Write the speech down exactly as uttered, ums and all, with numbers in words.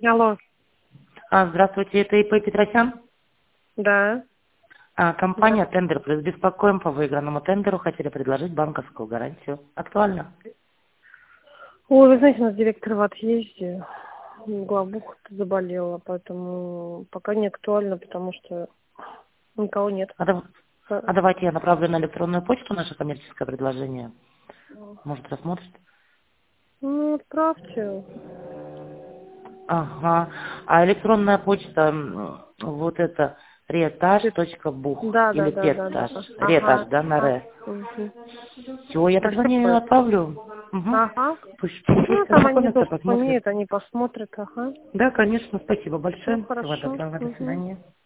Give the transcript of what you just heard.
Алло. А, здравствуйте, это И П Петросян? Да. А, Да. компания Тендер Плюс. Беспокоим по выигранному тендеру. Хотели предложить банковскую гарантию. Актуально? Ой, вы знаете, у нас директор в отъезде. Главбуха заболела, поэтому пока не актуально, потому что никого нет. А, дав- Э, а давайте я направлю на электронную почту наше коммерческое предложение. Может, рассмотрите? Ну, отправьте. Ага. А электронная почта, м, вот это, ретаж.бух Да, да, или да, да, да. петтаж? Ретаж, Ага. да, на А, ре. мгм. Все, я А тогда что не такое? отправлю. Угу. Ага. Пусть, пусть Ну, там они ознакомятся, доступ посмотрят. имеют, они посмотрят, ага. Да, конечно, спасибо Все большое. Всего хорошо. доброго, до Угу. свидания.